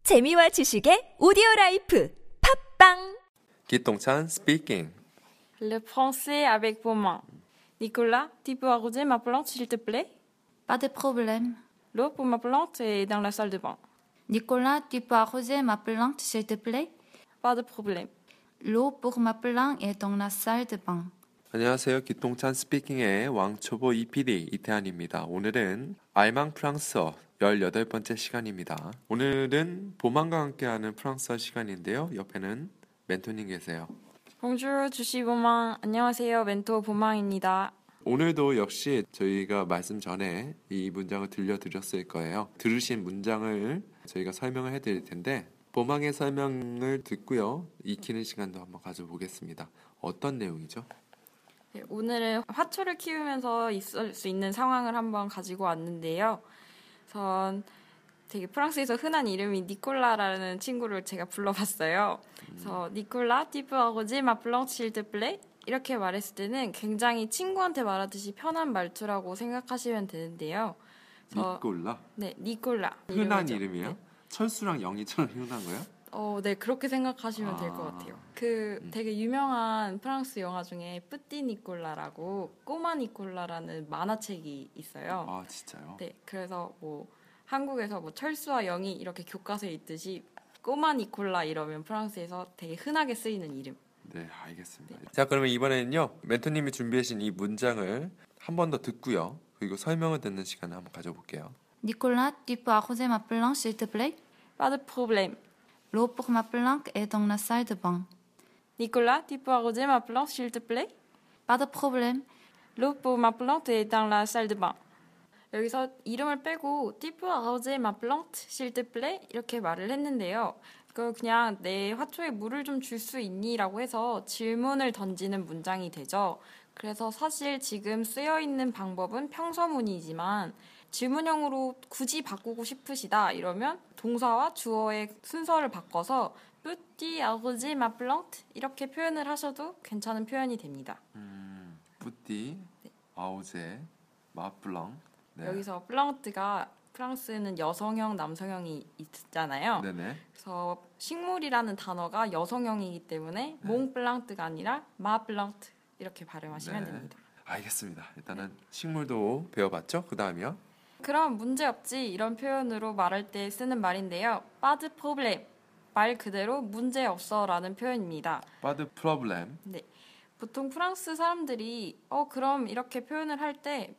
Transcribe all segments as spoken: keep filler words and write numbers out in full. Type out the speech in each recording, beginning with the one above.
재미와 지식의 오디오라이프 팝빵 기똥찬 speaking. Le français avec vos mains. Nicolas, tu peux arroser ma plante s'il te plaît? Pas de problème. L'eau pour ma plante est dans la salle de bain. Nicolas, tu peux arroser ma plante s'il te plaît? Pas de problème. L'eau pour ma plante est dans la salle de bain. 안녕하세요. 기똥찬 스피킹의 왕초보 이피디 이태한입니다. 오늘은 알망 프랑스어 열여덟 번째 시간입니다. 오늘은 보망과 함께하는 프랑스어 시간인데요. 옆에는 멘토님 계세요. Bonjour, je suis Boman. 안녕하세요, 멘토 보망입니다. 오늘도 역시 저희가 말씀 전에 이 문장을 들려드렸을 거예요. 들으신 문장을 저희가 설명을 해드릴 텐데 보망의 설명을 듣고요. 익히는 시간도 한번 가져보겠습니다. 어떤 내용이죠? 네, 오늘은 화초를 키우면서 있을 수 있는 상황을 한번 가지고 왔는데요. 전 되게 프랑스에서 흔한 이름이 니콜라라는 친구를 제가 불러봤어요. 그래서 니콜라, tu peux arroser ma plante s'il te plaît? 이렇게 말했을 때는 굉장히 친구한테 말하듯이 편한 말투라고 생각하시면 되는데요. 니콜라? 네, 니콜라. 흔한 이름이죠. 이름이에요? 네. 철수랑 영희처럼 흔한 거예요? 어, 네, 그렇게 생각하시면 아, 될 것 같아요. 그 음. 되게 유명한 프랑스 영화 중에 뿌띠 니콜라라고 꼬마 니콜라라는 만화책이 있어요. 아, 진짜요? 네, 그래서 뭐 한국에서 뭐 철수와 영희 이렇게 교과서에 있듯이 꼬마 니콜라 이러면 프랑스에서 되게 흔하게 쓰이는 이름. 네, 알겠습니다. 네. 자, 그러면 이번에는요. 멘토님이 준비하신 이 문장을 한 번 더 듣고요. 그리고 설명을 듣는 시간을 한번 가져볼게요. Nicolas, tu peux arroser ma plante s'il te plaît? Pas de problème. L'eau pour ma plante est dans la salle de bain. Nicolas, tu peux arroser ma plante s'il te plaît? Pas de problème. L'eau pour ma plante est dans la salle de bain. 여기서 이름을 빼고 tu peux arroser ma plante s'il te plaît? 이렇게 말을 했는데요. 그 그냥 내 화초에 물을 좀 줄 수 있니? 라고 해서 질문을 던지는 문장이 되죠. 그래서 사실 지금 쓰여 있는 방법은 평서문이지만 질문형으로 굳이 바꾸고 싶으시다 이러면 동사와 주어의 순서를 바꿔서 뿌띠 아르지 마 플랑트 이렇게 표현을 하셔도 괜찮은 표현이 됩니다. 음, 뿌띠, 네. 아우제, 마플랑. 네. 여기서 플랑트가 프랑스는 여성형, 남성형이 있잖아요. 네네. 그래서 식물이라는 단어가 여성형이기 때문에 네. 몽 플랑트가 아니라 마 플랑트 이렇게 발음하시면 네. 됩니다. 알겠습니다. 일단은 식물도 배워봤죠? 그 다음이요. 그럼 문제없지 이런 표현으로 말할 때 쓰는 말인데요. pas de problème 말 그대로 문제없어 라는 표현입니다. 빠드 프로블렘. 네, 보통 프랑스 사람들이 어 그럼 이렇게 표현을 할 때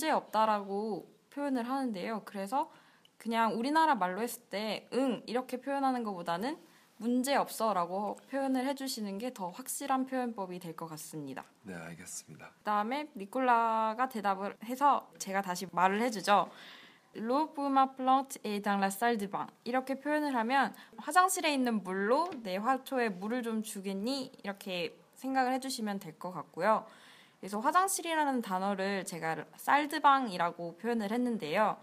문제없다라고 표현을 하는데요. 그래서 그냥 우리나라 말로 했을 때 응 이렇게 표현하는 것보다는 문제없어 라고 표현을 해주시는 게 더 확실한 표현법이 될 것 같습니다. 네, 알겠습니다. 그 다음에 니콜라가 대답을 해서 제가 다시 말을 해주죠. L'eau pour ma plante est dans la salle de bain. 이렇게 표현을 하면 화장실에 있는 물로 내 화초에 물을 좀 주겠니? 이렇게 생각을 해주시면 될 것 같고요. 그래서 화장실이라는 단어를 제가 살드방이라고 표현을 했는데요.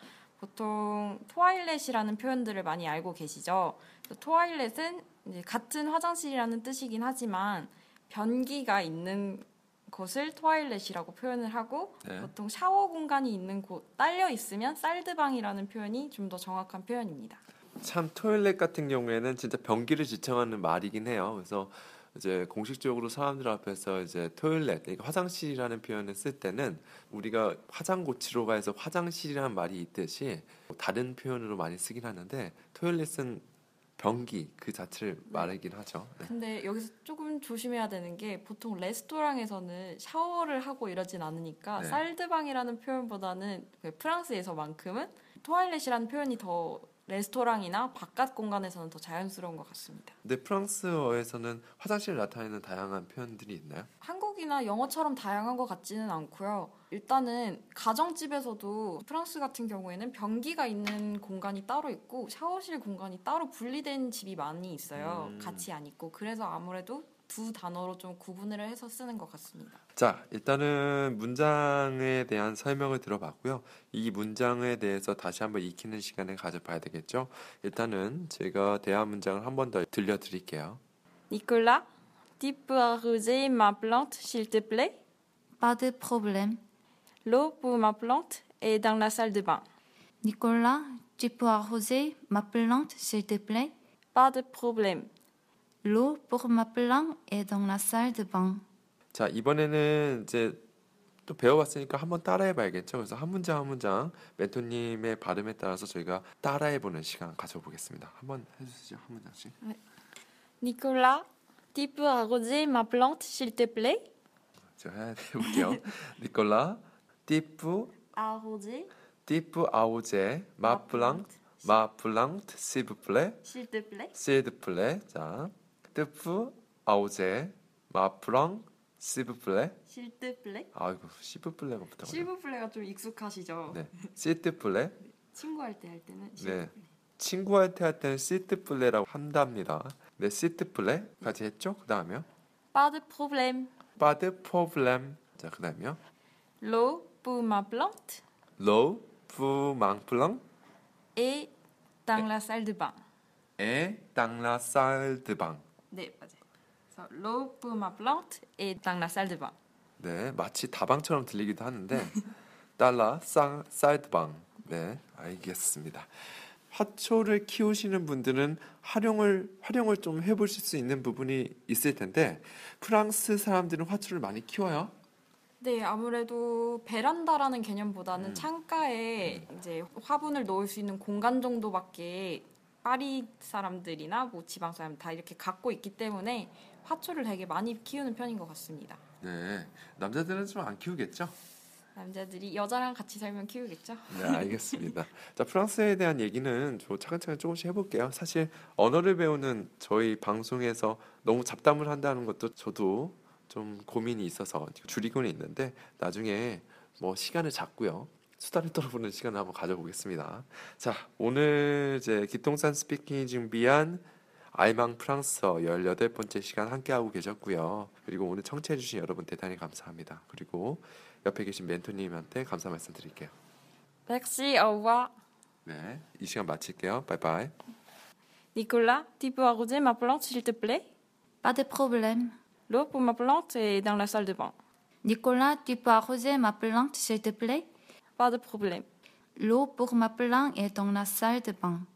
보통 토일렛이라는 표현들을 많이 알고 계시죠. 토일렛은 이제 같은 화장실이라는 뜻이긴 하지만 변기가 있는 곳을 토일렛이라고 표현을 하고 네. 보통 샤워 공간이 있는 곳 딸려 있으면 쌀드방이라는 표현이 좀 더 정확한 표현입니다. 참 토일렛 같은 경우에는 진짜 변기를 지칭하는 말이긴 해요. 그래서 이제 공식적으로 사람들 앞에서 이제 토일렛, 그러니까 화장실이라는 표현을 쓸 때는 우리가 화장 고치러 가서 화장실이라는 말이 있듯이 다른 표현으로 많이 쓰긴 하는데 토일렛은 변기 그 자체를 네. 말하긴 하죠. 네. 근데 여기서 조금 조심해야 되는 게 보통 레스토랑에서는 샤워를 하고 이러진 않으니까 네. 살드방이라는 표현보다는 프랑스에서만큼은 토일렛이라는 표현이 더 레스토랑이나 바깥 공간에서는 더 자연스러운 것 같습니다. 근데 프랑스어에서는 화장실을 나타내는 다양한 표현들이 있나요? 한국이나 영어처럼 다양한 것 같지는 않고요. 일단은 가정집에서도 프랑스 같은 경우에는 변기가 있는 공간이 따로 있고 샤워실 공간이 따로 분리된 집이 많이 있어요. 음. 같이 안 있고. 그래서 아무래도 두 단어로 좀 구분을 해서 쓰는 것 같습니다. 자, 일단은 문장에 대한 설명을 들어봤고요. 이 문장에 대해서 다시 한번 익히는 시간을 가져봐야 되겠죠. 일단은 제가 대화 문장을 한 번 더 들려드릴게요. Nicolas, tu peux arroser ma plante s'il te plaît? Pas de problème. L'eau pour ma plante est dans la salle de bain. Nicolas, tu peux arroser ma plante s'il te plaît? Pas de problème. L'eau pour ma plante est dans la salle de bain. 자, 이번에는 이제 또 배워봤으니까 한번 따라해봐야겠죠. 그래서 한 문장 한 문장 멘토님의 발음에 따라서 저희가 따라해보는 시간 가져보겠습니다. 한번 해주시죠. 한 문장씩. Nicolas, tu peux arroser ma plante s'il te plaît? 제가 해볼게요. 니콜라, 띠뿌, Arroser 띠뿌 아우제, 마플랑트, 마플랑트, 시브플레, s'il te plaît? 시드플레. 자, 띠뿌 아우제, 마플랑, 시브플레. S'il te plaît? 아이고, 시브플레가 붙어가지고. 실버플레이가 좀 익숙하시죠? 네, 시트플레. 친구할 때 할 때는 네. 실버플레이. 친구한테 할 때는 시트플레라고 한답니다. 네, 시트플레까지 했죠. 그 다음에요. Pas de problème. 빠드 포블렘. 자, 그 다음에요. L'eau pour ma plante 로우 푸 망플랑 est dans la salle de bain. 에 땅라 쌀드방. 네, 맞아요. 그래서 l'eau pour ma plante est dans la salle de bain. 네, 마치 다방처럼 들리기도 하는데 달라 쌀 쌀드방. 네, 알겠습니다. 화초를 키우시는 분들은 활용을 활용을 좀 해보실 수 있는 부분이 있을 텐데 프랑스 사람들은 화초를 많이 키워요. 네, 아무래도 베란다라는 개념보다는 음. 창가에 이제 화분을 놓을 수 있는 공간 정도밖에 파리 사람들이나 뭐 지방 사람 다 이렇게 갖고 있기 때문에 화초를 되게 많이 키우는 편인 것 같습니다. 네, 남자들은 좀 안 키우겠죠? 남자들이 여자랑 같이 살면 키우겠죠? 네, 알겠습니다. 자, 프랑스에 대한 얘기는 저 차근차근 조금씩 해볼게요. 사실 언어를 배우는 저희 방송에서 너무 잡담을 한다는 것도 저도 좀 고민이 있어서 줄이고는 있는데 나중에 뭐 시간을 잡고요. 수다를 떨어보는 시간을 한번 가져보겠습니다. 자, 오늘 이제 기통산 스피킹이 준비한 알망 프랑스어 열여덟 번째 시간 함께하고 계셨고요. 그리고 오늘 청취해주신 여러분 대단히 감사합니다. 그리고 옆에 계신 멘토님한테 감사 말씀드릴게요. Merci, au revoir. 네, 이 시간 마칠게요. 바이바이. Nicolas, tu peux arroser ma plante s'il te plaît? Pas de problème. L'eau pour ma plante est dans la salle de bain. Nicolas, tu peux arroser ma plante s'il te plaît? Pas de problème. L'eau pour ma plante est dans la salle de bain.